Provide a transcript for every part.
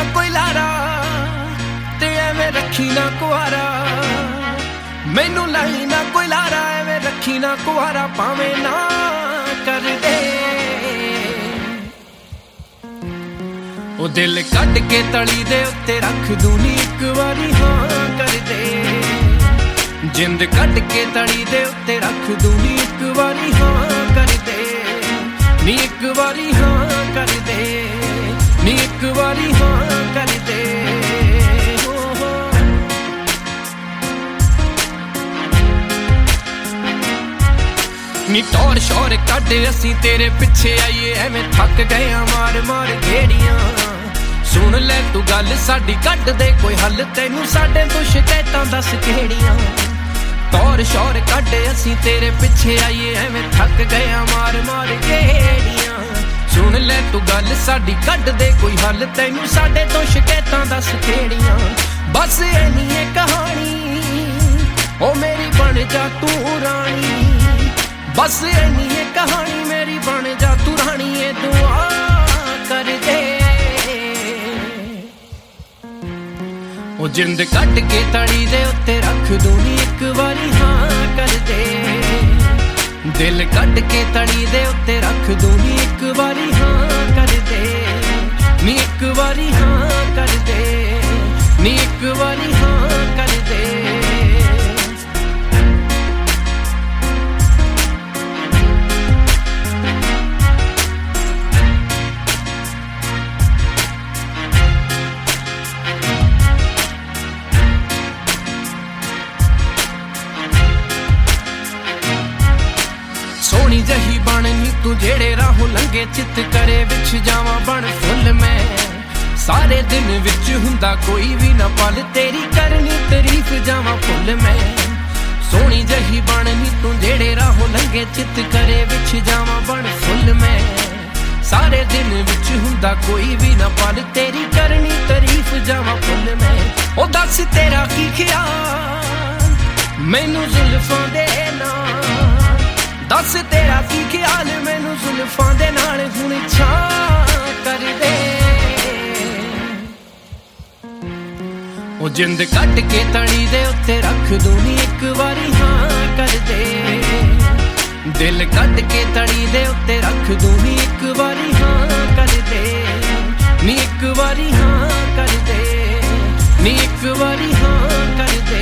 कोई लारा ते एवें रखी ना कुआरा मैनू लाई ना कोई लारा एवें रखी ना कुआरा भावें ना कर दे ओ दिल कट के तली दे उत्ते रख दूनी एक बारी हाँ कर दे जिंद कट के तली दे उत्ते रख दूनी एक बारी हाँ कर दे नी एक बारी हाँ कर दे नी एक बारी हाँ कर दे नी टौर शौर कड्डे असीं तेरे पिछे आईए एवें थक गए मार मार घेड़ियां सुन ले तू गल साडी कड्ड दे कोई हल तैनू साडे तो शिकायतां दस किहड़ियां टौर शौर कड्डे असीं तेरे पिछे आईए एवें थक गए मार मार घेड़ियां सुन ले तू गल साडी कड्ड दे कोई हल तैनू साडे तो शिकायतां दस किहड़ियां बस इन्नी है कहानी ओ मेरी बन जा तू रानी बस इन्नी है कहानी मेरी बन जा तू रानी ए दुआ कर दे ओ जिंद कट के तड़ी दे उत्ते रख दूनी एक बारी हाँ कर दे दिल कट के तड़ी दे उत्ते रख दूनी एक बारी हाँ कर दे नी एक बारी हाँ कर दे नी एक बारी हाँ कर दे सोनी जही बन नी तू जेड़े राहों लंघे चित करे विच जावां बन फुल मैं सारे दिन विच हुंदा कोई भी ना पल तेरी करनी तारीफ जावां फुल मैं सोनी जही बन नी तू जेड़े राहों लंघे चित करे विच जावां बन फुल मैं सारे दिन विच हुंदा कोई भी ना पल तेरी करनी तारीफ जावां फुल मैं ओ दस तेरा की ख्याल मैनू जुल्फां दे नाल दस तेरा की ख्याल मैनू जुल्फां दे नाल हुण छां कर दे ओ जिंद कट के तड़ी दे उत्ते रख दूनी एक बारी हाँ कर दे दिल कट के तड़ी दे उत्ते रख दूनी एक बारी हाँ कर दे नी एक बारी हाँ कर दे नी एक बारी हाँ कर दे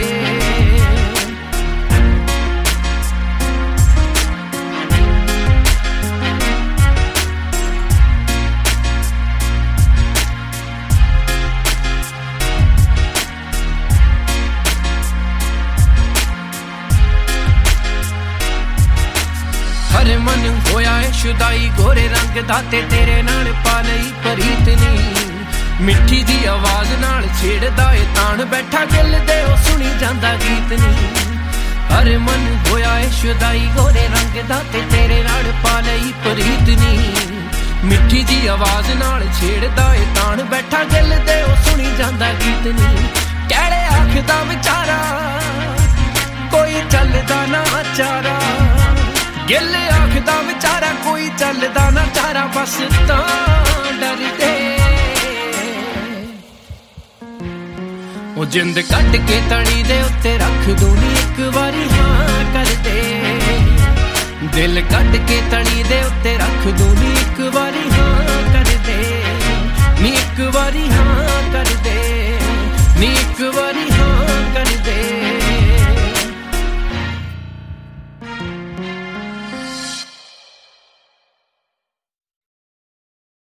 हर मन होया है शुदाई गोरे रंग दा ते तेरे नाल पा लई प्रीत नी मिठी जी आवाज नाल छेड़दा ए तान बैठा दिल दे ओ सुनी जांदा गीत नी हर मन होया है शुदाई गोरे रंग दा ते तेरे नाल पा लई प्रीत नी मिठी जी आवाज नाल छेड़दा ए तान बैठा दिल दे ओ सुनी जांदा गीत नी कहड़े आखदा विचारा कोई चलदा ना चारा गिल आखदा विचारा कोई चलदा ना चारा बस तां डर दे ओ जिंद कट के तड़ी दे उत्ते रख दूनी एक बारी हाँ कर दे दिल कट के तड़ी दे उत्ते रख दूनी एक बारी हाँ कर दे नी एक बारी हाँ कर दे